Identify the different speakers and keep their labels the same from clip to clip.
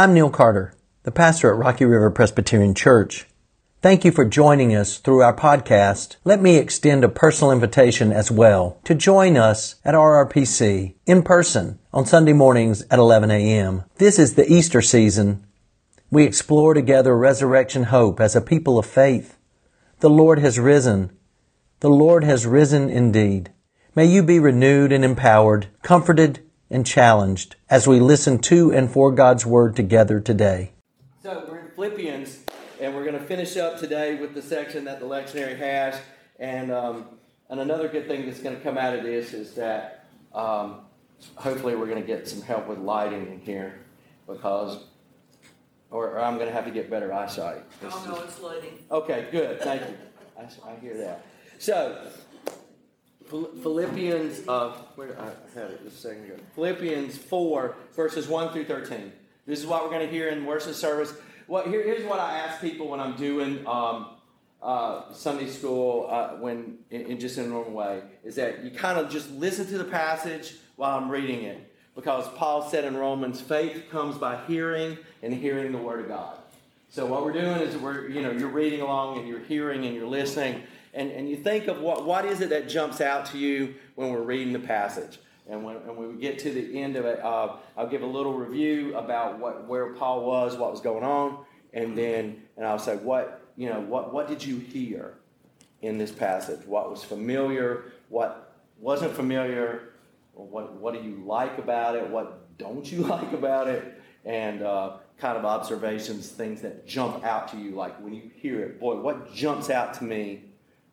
Speaker 1: I'm Neil Carter, the pastor at Rocky River Presbyterian Church. Thank you for joining us through our podcast. Let me extend a personal invitation as well to join us at RRPC in person on Sunday mornings at 11 a.m. This is the Easter season. We explore together resurrection hope as a people of faith. The Lord has risen. The Lord has risen indeed. May you be renewed and empowered, comforted and challenged as we listen to and for God's Word together today.
Speaker 2: So we're in Philippians, and we're going to finish up today with the section that the lectionary has. And another good thing that's going to come out of this is that hopefully we're going to get some help with lighting in here, because, or I'm going to have to get better eyesight.
Speaker 3: Oh no, it's lighting.
Speaker 2: Okay, good. Thank you. I hear that. So Philippians, where I had it just a second ago. Philippians 4, verses 1 through 13. This is what we're going to hear in worship service. Here's what I ask people when I'm doing Sunday school, when in just in a normal way, is that you kind of just listen to the passage while I'm reading it. Because Paul said in Romans, faith comes by hearing, and hearing the Word of God. So what we're doing is you're reading along and you're hearing and you're listening, and you think of what is it that jumps out to you when we're reading the passage. And when we get to the end of it, I'll give a little review about where Paul was, what was going on, and I'll say what did you hear in this passage? What was familiar? What wasn't familiar? What do you like about it? What don't you like about it? And kind of observations, things that jump out to you, like when you hear it. Boy, what jumps out to me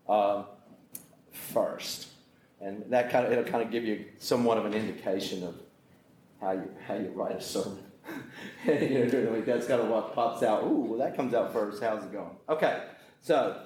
Speaker 2: first? And that it'll kind of give you somewhat of an indication of how you write a sermon. That's kind of what pops out. Ooh, well, that comes out first. How's it going? Okay, so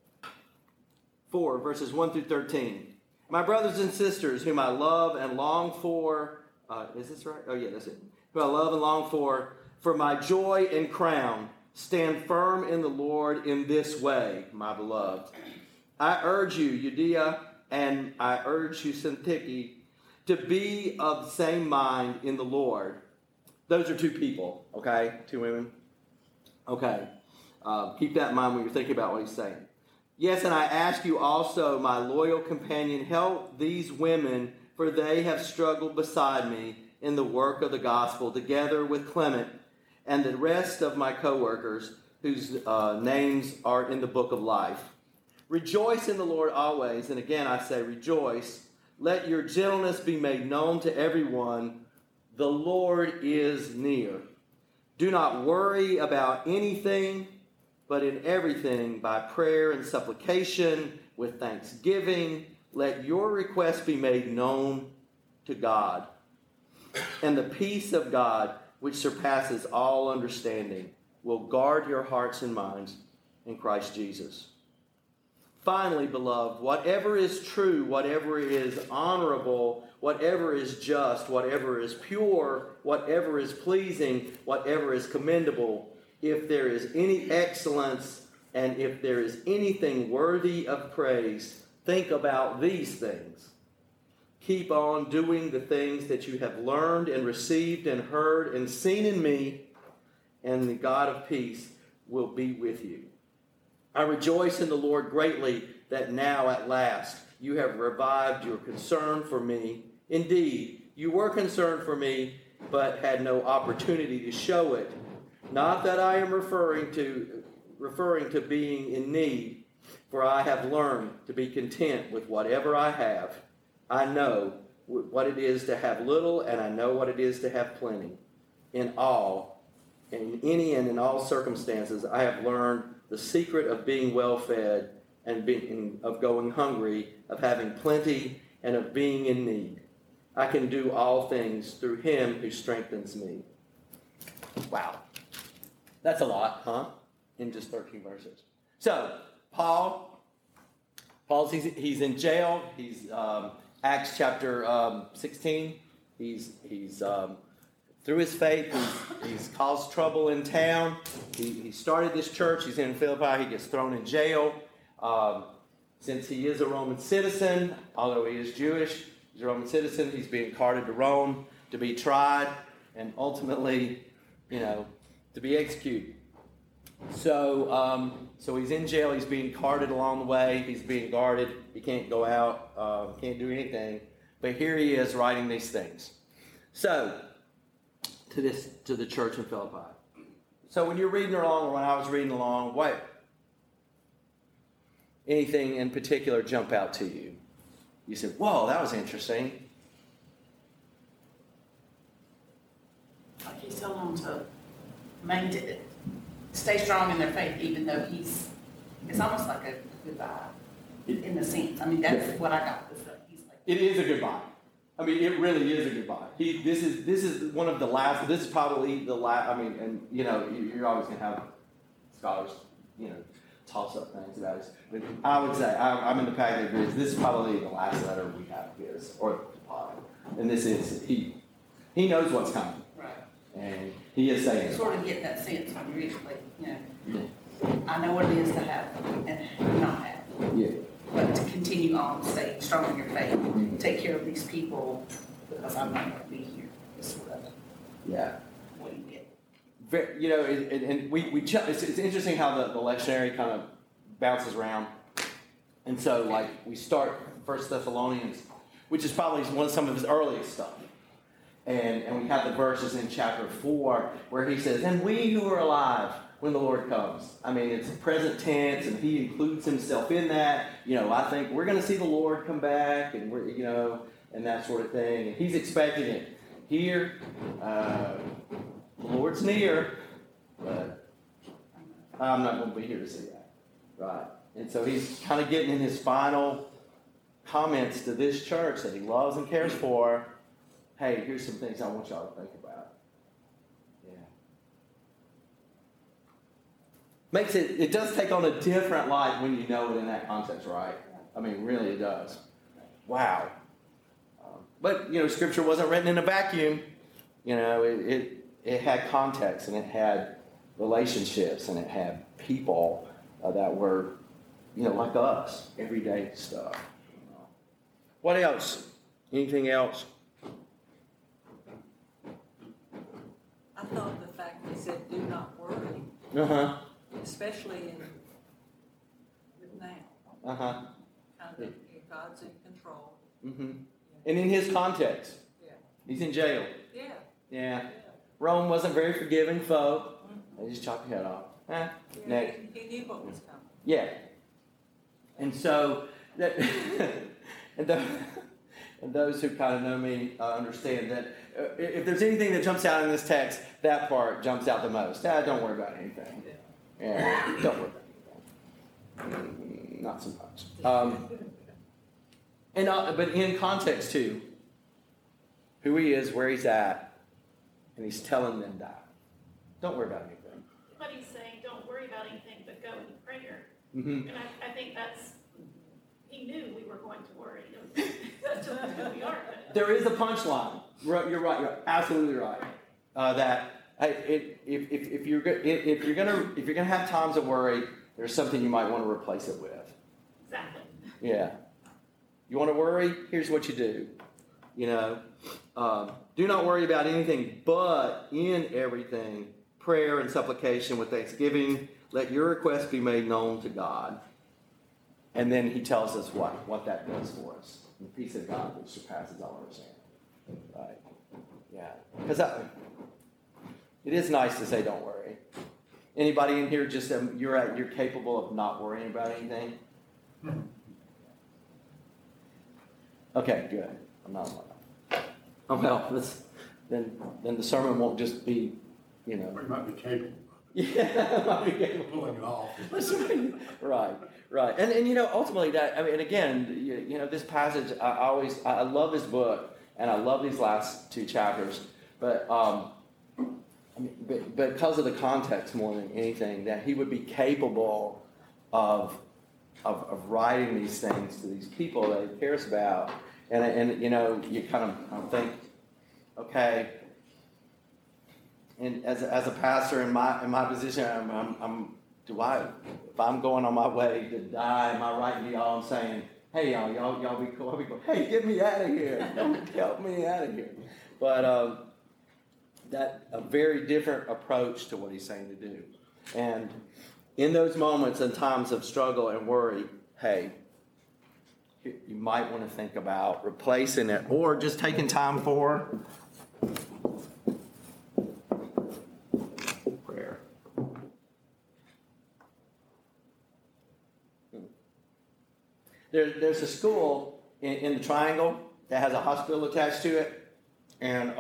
Speaker 2: 4 verses 1 through 13. My brothers and sisters, whom I love and long for, is this right? Oh yeah, that's it. Who I love and long for my joy and crown, stand firm in the Lord in this way, my beloved. I urge you, Euodia, and I urge you, Syntyche, to be of the same mind in the Lord. Those are two people, okay? Two women. Okay. Keep that in mind when you're thinking about what he's saying. Yes, and I ask you also, my loyal companion, help these women, for they have struggled beside me in the work of the gospel, together with Clement and the rest of my co-workers, whose names are in the book of life. Rejoice in the Lord always, and again I say rejoice. Let your gentleness be made known to everyone. The Lord is near. Do not worry about anything, but in everything, by prayer and supplication, with thanksgiving, let your requests be made known to God. And the peace of God, which surpasses all understanding, will guard your hearts and minds in Christ Jesus. Finally, beloved, whatever is true, whatever is honorable, whatever is just, whatever is pure, whatever is pleasing, whatever is commendable, if there is any excellence and if there is anything worthy of praise, think about these things. Keep on doing the things that you have learned and received and heard and seen in me, and the God of peace will be with you. I rejoice in the Lord greatly that now at last you have revived your concern for me. Indeed, you were concerned for me, but had no opportunity to show it. Not that I am referring to being in need, for I have learned to be content with whatever I have. I know what it is to have little, and I know what it is to have plenty. In all circumstances, I have learned the secret of being well fed and of going hungry, of having plenty, and of being in need. I can do all things through him who strengthens me. Wow. That's a lot, huh? In just 13 verses. So, he's in jail. He's Acts chapter 16. He's through his faith, he's caused trouble in town. He started this church. He's in Philippi. He gets thrown in jail. Since he is a Roman citizen, although he is Jewish, he's a Roman citizen. He's being carted to Rome to be tried, and ultimately to be executed. So he's in jail. He's being carted along the way. He's being guarded. He can't go out. Can't do anything. But here he is writing these things. So to the church in Philippi. So when you're reading along, or when I was reading along, what anything in particular jump out to you? You said, "Whoa, that was interesting."
Speaker 3: Like he's telling them to stay strong in their faith, even though it's almost like a goodbye in a sense. I mean, that's what I got. He's like,
Speaker 2: it is a goodbye. I mean, it really is a goodbye. This is one of the last. This is probably the last. I mean, and you're always going to have scholars, toss up things about it. But I would say I'm in the pack that agrees. This is probably the last letter we have of his, or and this is he knows what's coming,
Speaker 3: right?
Speaker 2: And he is saying,
Speaker 3: sort of get that sense when you read it, I know what it is to have and not have.
Speaker 2: Yeah.
Speaker 3: But to continue on, stay strong in your faith, take care of these people, because I'm not going to be here. It's sort of what you get.
Speaker 2: And it's interesting how the lectionary kind of bounces around. And so, like, we start 1 Thessalonians, which is probably some of his earliest stuff. And we have the verses in chapter 4 where he says, "And we who are alive when the Lord comes." I mean, it's present tense, and he includes himself in that. I think we're going to see the Lord come back, and and that sort of thing. And he's expecting it. Here, the Lord's near, but I'm not going to be here to see that. Right. And so he's kind of getting in his final comments to this church that he loves and cares for. Hey, here's some things I want y'all to think about. Yeah. It does take on a different light when you know it in that context, right? I mean, really it does. Wow. But, Scripture wasn't written in a vacuum. It had context, and it had relationships, and it had people that were, like us, everyday stuff. What else? Anything else?
Speaker 4: I thought the fact they said, "Do not worry," especially now. Kind of, God's in control.
Speaker 2: Mm-hmm. And in his context, he's in jail. Yeah. Rome wasn't very forgiving foe. They just chopped your head off. Next.
Speaker 4: He knew what was coming.
Speaker 2: Yeah. And so that, and those who kind of know me understand that if there's anything that jumps out in this text, that part jumps out the most. Don't worry about anything. Yeah, don't worry about anything. Not so much. But in context too, who he is, where he's at, and he's telling them that. Don't worry about anything.
Speaker 5: But he's saying, don't worry about anything, but go in prayer.
Speaker 2: Mm-hmm.
Speaker 5: And I think he knew we were going to worry. That's just who we are.
Speaker 2: There is a punchline. You're right. You're absolutely right. That if you're gonna have times of worry, there's something you might want to replace it with.
Speaker 5: Exactly.
Speaker 2: Yeah. You want to worry? Here's what you do. Do not worry about anything, but in everything, prayer and supplication with thanksgiving, let your requests be made known to God. And then he tells us what that does for us. The peace of God which surpasses all understanding. Right? Yeah. Because it is nice to say don't worry. Anybody in here just you're capable of not worrying about anything? Okay, good. I'm not like oh well, then the sermon won't just be,
Speaker 6: We might be capable.
Speaker 2: Yeah, might be capable.
Speaker 6: Pulling it off.
Speaker 2: Right. And ultimately that, and again, this passage, I love this book, and I love these last two chapters, but because of the context more than anything, that he would be capable of writing these things to these people that he cares about, and you kind of think, okay. And as a pastor in my position, if I'm going on my way to die, am I writing to y'all and saying, hey y'all be cool, I'll be cool. Hey, get me out of here. Don't help me out of here. But a very different approach to what he's saying to do. And in those moments and times of struggle and worry, hey, you might want to think about replacing it or just taking time for prayer. There's a school in the Triangle that has a hospital attached to it. And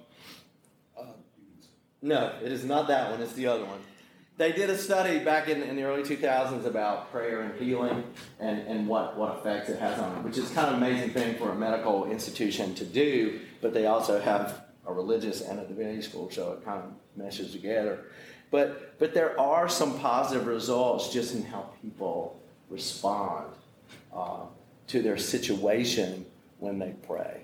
Speaker 2: no, it is not that one. It's the other one. They did a study back in the early 2000s about prayer and healing and what effects it has on it, which is kind of an amazing thing for a medical institution to do, but they also have a religious and a divinity school, so it kind of meshes together. But there are some positive results just in how people respond to their situation when they pray.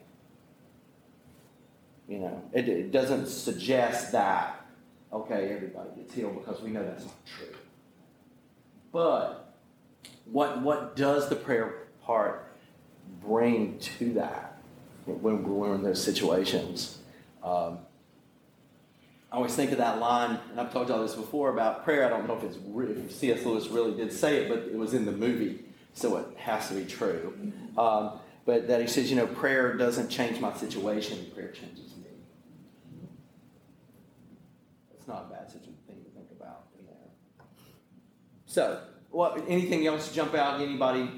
Speaker 2: You know, it doesn't suggest that, okay, everybody gets healed, because we know that's not true. But what does the prayer part bring to that when we're in those situations? I always think of that line, and I've told y'all this before about prayer. I don't know if C.S. Lewis really did say it, but it was in the movie, so it has to be true. But that he says, you know, prayer doesn't change my situation, prayer changes me. It's not a bad thing to think about in there. So, anything else jump out? Anybody?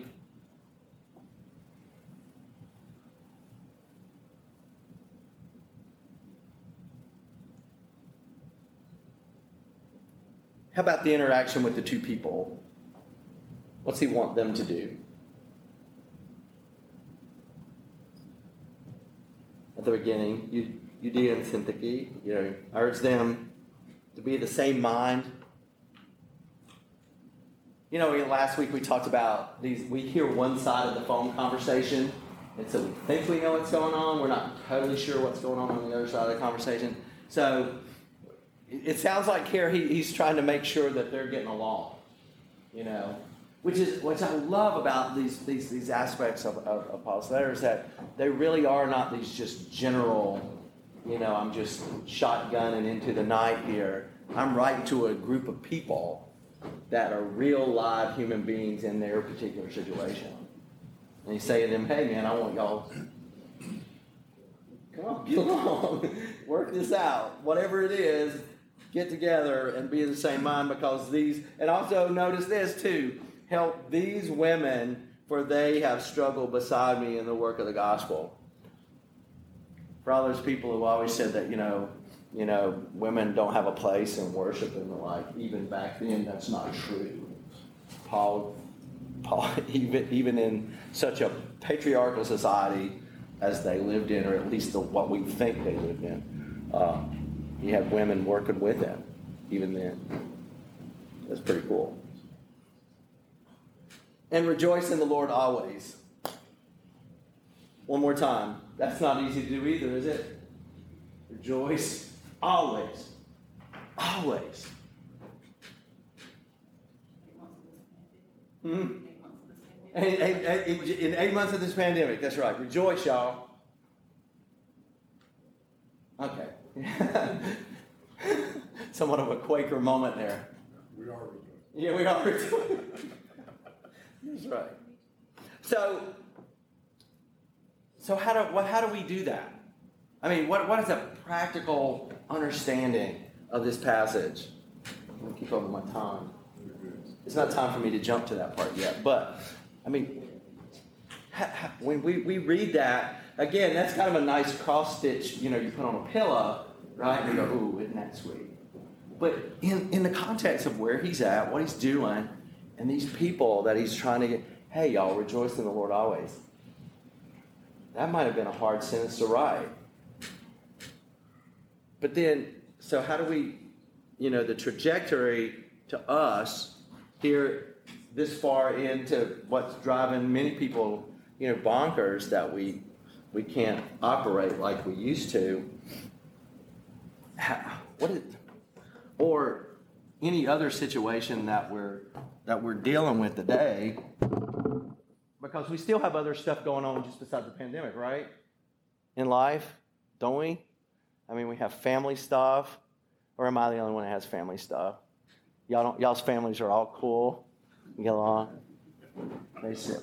Speaker 2: How about the interaction with the two people? What's he want them to do? At the beginning, Judea and Syntyche, you know, urge them to be of the same mind. You know, last week we talked about these. We hear one side of the phone conversation, and so we think we know what's going on. We're not totally sure what's going on the other side of the conversation. So it sounds like here he's trying to make sure that they're getting along. You know, which I love about these aspects of Paul's letters, that they really are not these just general, you know, I'm just shotgunning into the night here. I'm writing to a group of people that are real live human beings in their particular situation. And he's saying to them, hey man, I want y'all, come on, get along, work this out. Whatever it is, get together and be of the same mind, because and also notice this too, help these women, for they have struggled beside me in the work of the gospel. For all those people who always said that, you know, women don't have a place in worship and the like, even back then, that's not true. Paul, even in such a patriarchal society as they lived in, or at least what we think they lived in, he had women working with him, even then. That's pretty cool. And rejoice in the Lord always. One more time. That's not easy to do either, is it? Rejoice always. Always. In 8 months of this pandemic. That's right. Rejoice, y'all. Okay. Somewhat of a Quaker moment there.
Speaker 6: We are rejoicing.
Speaker 2: Yeah, we are rejoicing. That's right. So how do we do that? I mean, what is a practical understanding of this passage? I'm going to keep over my time. It's not time for me to jump to that part yet. But, I mean, when we read that, again, that's kind of a nice cross-stitch, you know, you put on a pillow, right? And you go, ooh, isn't that sweet? But in the context of where he's at, what he's doing, and these people that he's trying to get, hey, y'all, rejoice in the Lord always. That might have been a hard sentence to write. But then, so how do we, you know, the trajectory to us here this far into what's driving many people, you know, bonkers, that we can't operate like we used to. Or any other situation that we're dealing with today, because we still have other stuff going on just besides the pandemic, right? In life, don't we? I mean, we have family stuff. Or am I the only one that has family stuff? Y'all's families are all cool. You get along. They sit.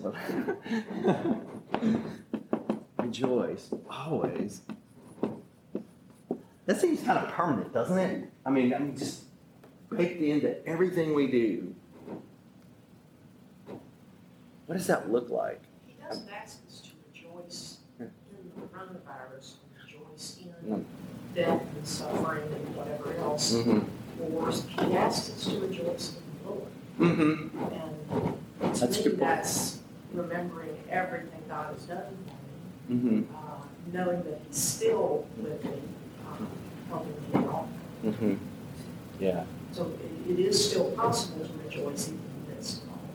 Speaker 2: Rejoice always. That seems kind of permanent, doesn't it? I mean, just baked into everything we do. What does that look like?
Speaker 7: He doesn't ask us to rejoice in the coronavirus, rejoice in death and suffering and whatever else. Or he asks us to rejoice in the Lord. And to me, that's remembering everything God has done for me, knowing that He's still with me, helping me along.
Speaker 2: Yeah.
Speaker 7: So it is still possible to rejoice even in the midst of all.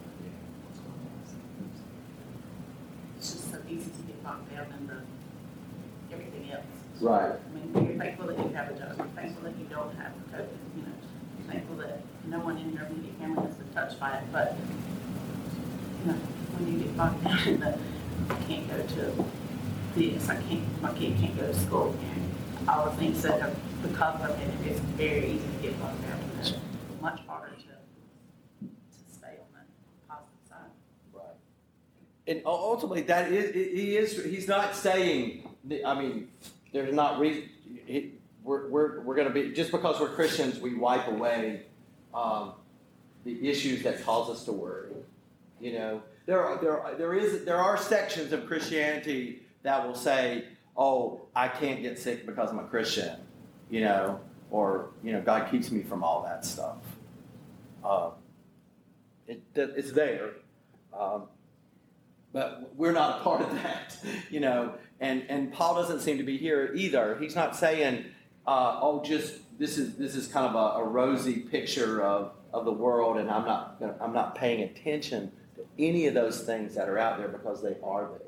Speaker 3: It's just so easy to get bogged down in everything else.
Speaker 2: Right.
Speaker 3: I mean, you're thankful that you have a job. You're thankful that you don't have COVID. You're thankful that no one in your immediate family has been touched by it. But when you get bogged down in I can't go to this, my kid can't go to school, and all the things that are because of it, it's very easy to get bogged down in it. Much harder to stay on the positive side.
Speaker 2: Right. And ultimately, he's not saying, I mean, there's not reason, we're going to be, just because we're Christians, we wipe away the issues that cause us to worry. You know, there are sections of Christianity that will say, oh, I can't get sick because I'm a Christian, you know, or, you know, God keeps me from all that stuff. It's there. But we're not a part of that, you know, and Paul doesn't seem to be here either. He's not saying, this is kind of a rosy picture of the world, and I'm not paying attention to any of those things that are out there because they are there.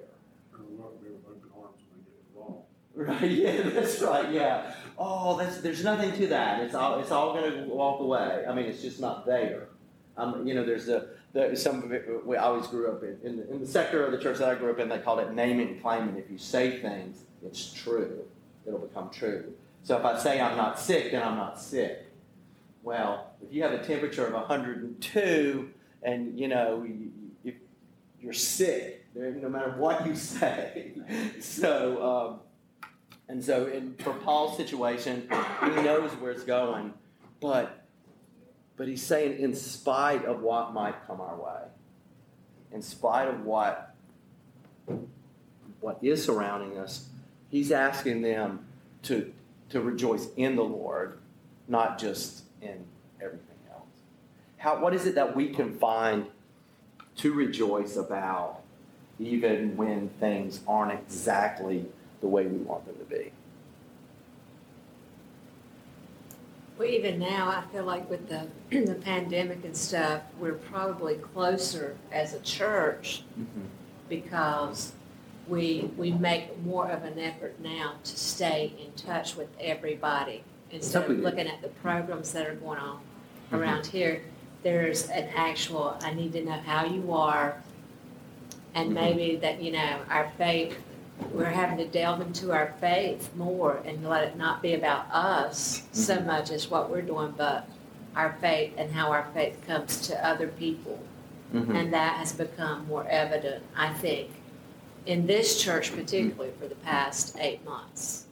Speaker 2: Right? Yeah, that's right. Yeah. Oh, there's nothing to that. It's all going to walk away. I mean, it's just not there. You know, there's some of it. I always grew up in the sector of the church that I grew up in. They called it name it and claim it. If you say things, it's true. It'll become true. So if I say I'm not sick, then I'm not sick. Well, if you have a temperature of 102 and, you know, if you're sick, no matter what you say. So, for Paul's situation, he knows where it's going, but he's saying in spite of what might come our way, in spite of what is surrounding us, he's asking them to rejoice in the Lord, not just in everything else. What is it that we can find to rejoice about even when things aren't exactly the way we want them to be?
Speaker 8: Well, even now, I feel like with the pandemic and stuff, we're probably closer as a church because we make more of an effort now to stay in touch with everybody instead of looking at the programs that are going on around here. There's an actual, I need to know how you are, and maybe that, you know, our faith, we're having to delve into our faith more and let it not be about us so much as what we're doing, but our faith and how our faith comes to other people. And that has become more evident, I think, in this church particularly for the past 8 months.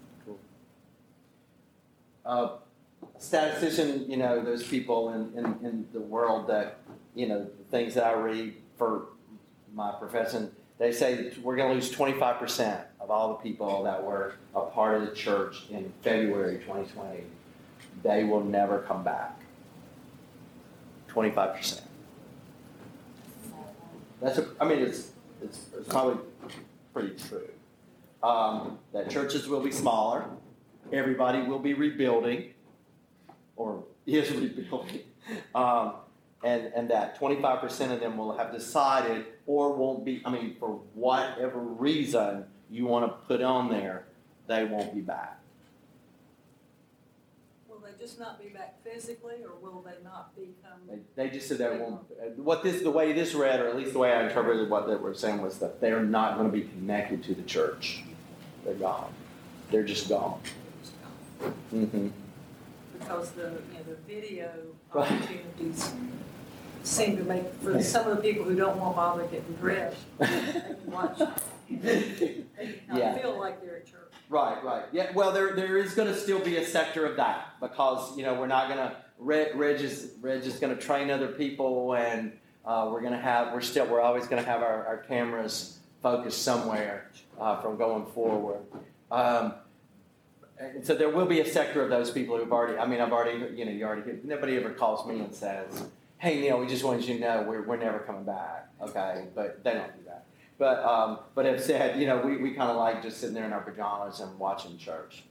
Speaker 2: Cool. Statistician, you know, those people in the world that, you know, the things that I read for my profession, they say that we're going to lose 25% of all the people that were a part of the church in February 2020. They will never come back. 25%. It's probably pretty true. That churches will be smaller. Everybody will be rebuilding, or is rebuilding. And that 25% of them will have decided or won't be, for whatever reason you want to put on there, they won't be back.
Speaker 4: Will they just not be back physically, or will they not become?
Speaker 2: They just said they won't. The way this read, or at least the way I interpreted what they were saying, was that they're not going to be connected to the church. They're gone. They're just gone. Mm-hmm.
Speaker 4: because the video
Speaker 2: Right.
Speaker 4: opportunities seem to make, for some of the people who don't want to bother getting dressed, they can watch, they kind
Speaker 2: Yeah.
Speaker 4: of feel like they're at church.
Speaker 2: Right. Yeah, well, there is going to still be a sector of that because, we're not going to, Reg is going to train other people and we're always going to have our cameras focused somewhere from going forward. And so there will be a sector of those people who've already, nobody ever calls me and says, hey, Neil, we just wanted you to know we're never coming back, okay? But they don't do that. But have said, we kind of like just sitting there in our pajamas and watching church.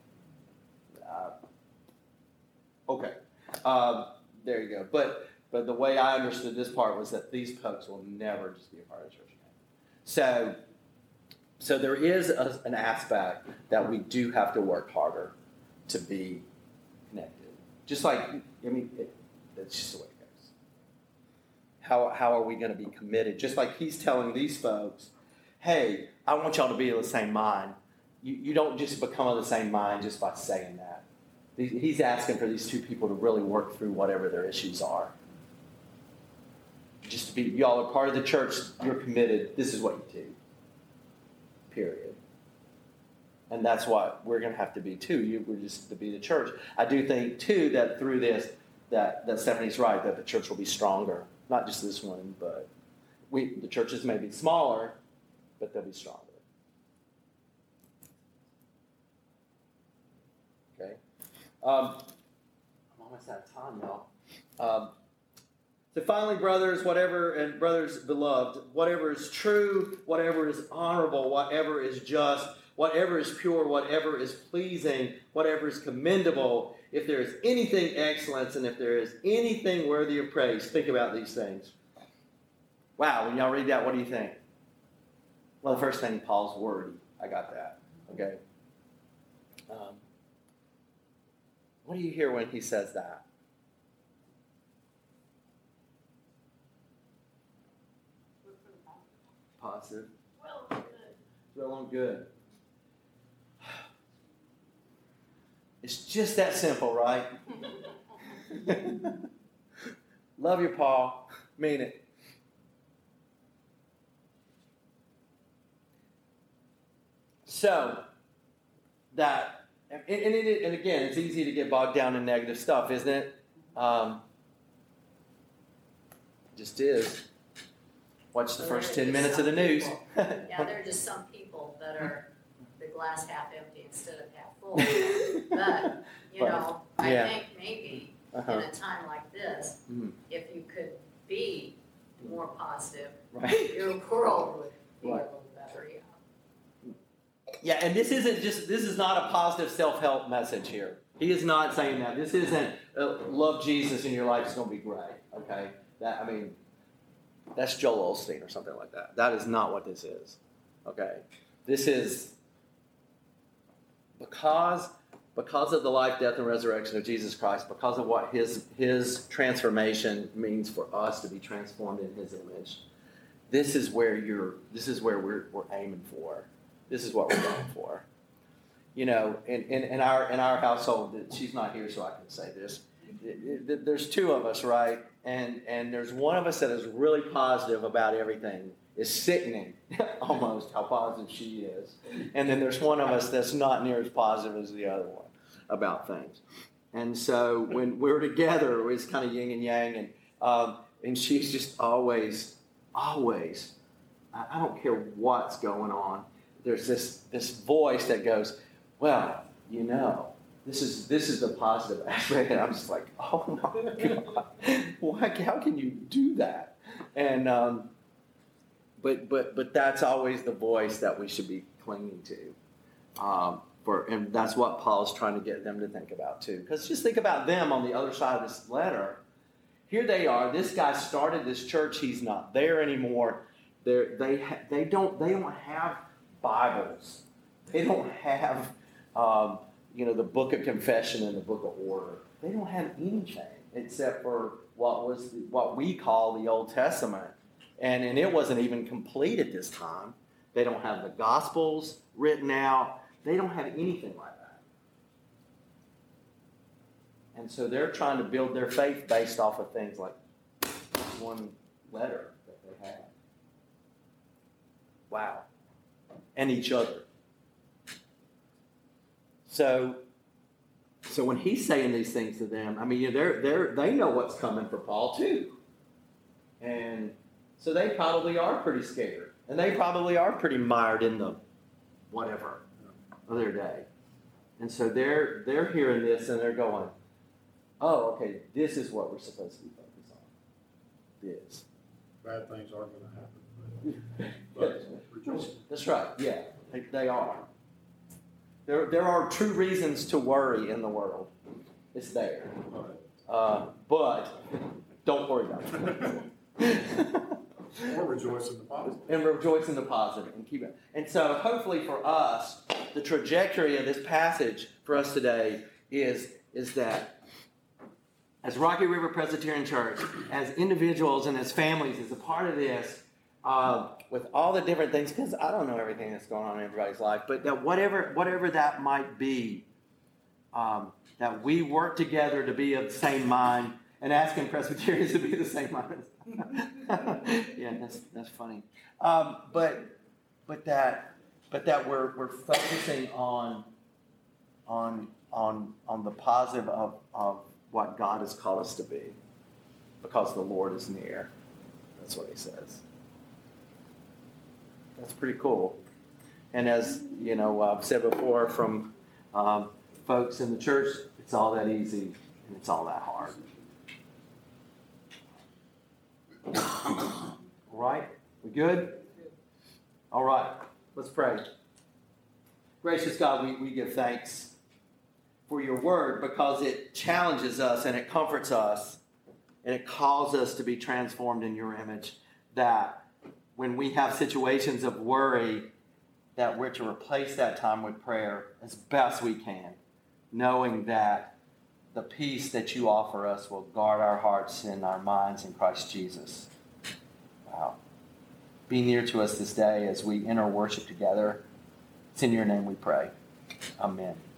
Speaker 2: Okay. There you go. But the way I understood this part was that these folks will never just be a part of the church again. So there is an aspect that we do have to work harder to be connected. Just like, that's just the way it goes. How are we going to be committed? Just like he's telling these folks, hey, I want y'all to be of the same mind. You don't just become of the same mind just by saying that. He's asking for these two people to really work through whatever their issues are. Just to be, y'all are part of the church, you're committed, this is what you do. Period. And that's what we're going to have to be too. We're just to be the church. I do think too that through this, that Stephanie's right, that the church will be stronger. Not just this one, but the churches may be smaller, but they'll be stronger. Okay. I'm almost out of time, y'all. So finally, brothers beloved, whatever is true, whatever is honorable, whatever is just, whatever is pure, whatever is pleasing, whatever is commendable, if there is anything excellent and if there is anything worthy of praise, think about these things. Wow, when y'all read that, what do you think? Well, the first thing, Paul's wordy. I got that. Okay. What do you hear when he says that? Positive.
Speaker 5: Well, good.
Speaker 2: Well and good. It's just that simple, right? Love you, Paul. Mean it. So, that, and again, it's easy to get bogged down in negative stuff, isn't it? Just is. Watch the first 10 minutes of the news.
Speaker 9: Yeah, there are just some people that are the glass half empty instead of half full. But, I think maybe in a time like this, if you could be more positive,
Speaker 2: right.
Speaker 9: your world would be a little better.
Speaker 2: Yeah, and this is not a positive self-help message here. He is not saying that. This isn't love Jesus and your life's going to be great. Okay, that's Joel Osteen or something like that. That is not what this is. Okay, this is because of the life, death, and resurrection of Jesus Christ. Because of what his transformation means for us to be transformed in His image. This is where we're aiming for. This is what we're going for. In our household, she's not here, so I can say this. There's two of us, right? And there's one of us that is really positive about everything. It's sickening, almost, how positive she is. And then there's one of us that's not near as positive as the other one about things. And so when we're together, it's kind of yin and yang. And she's just always, I don't care what's going on. There's this voice that goes, well, this is the positive aspect. And I'm just like, oh my God, how can you do that? And but that's always the voice that we should be clinging to. And that's what Paul's trying to get them to think about too. Because just think about them on the other side of this letter. Here they are. This guy started this church. He's not there anymore. They don't have Bibles. They don't have the book of confession and the book of order. They don't have anything except for what we call the Old Testament, and it wasn't even complete at this time. They don't have the Gospels written out. They don't have anything like that. And so they're trying to build their faith based off of things like one letter that they have. Wow. And each other. So when he's saying these things to them, I mean, they know what's coming for Paul too. And so they probably are pretty scared. And they probably are pretty mired in the whatever of their day. And so they're hearing this and they're going, oh, okay, this is what we're supposed to be focused on. This.
Speaker 6: Bad things are going to happen. But rejoice.
Speaker 2: That's right, yeah, they are. There are true reasons to worry in the world. It's there. But don't worry about it.
Speaker 6: Or rejoice in the positive.
Speaker 2: And rejoice in the positive and keep it. And so hopefully for us, the trajectory of this passage for us today is that as Rocky River Presbyterian Church, as individuals and as families, as a part of this, with all the different things, because I don't know everything that's going on in everybody's life, but that whatever that might be, that we work together to be of the same mind, and asking Presbyterians to be the same mind. Yeah, that's funny. But that we're focusing on the positive of what God has called us to be, because the Lord is near. That's what he says. That's pretty cool. And as you know, I've said before, from folks in the church, it's all that easy and it's all that hard. All right? We good? All right. Let's pray. Gracious God, we give thanks for your word, because it challenges us and it comforts us and it calls us to be transformed in your image, that when we have situations of worry, that we're to replace that time with prayer as best we can, knowing that the peace that you offer us will guard our hearts and our minds in Christ Jesus. Wow. Be near to us this day as we enter worship together. It's in your name we pray. Amen.